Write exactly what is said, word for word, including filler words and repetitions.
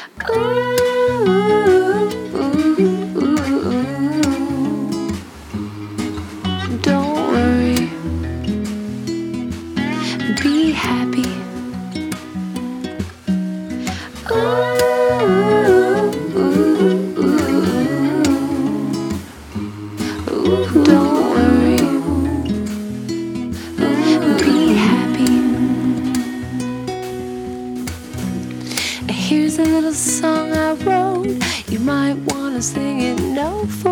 Don't worry, be happy. Don't worry, be happy. Here's a little song I wrote. You might wanna sing it note for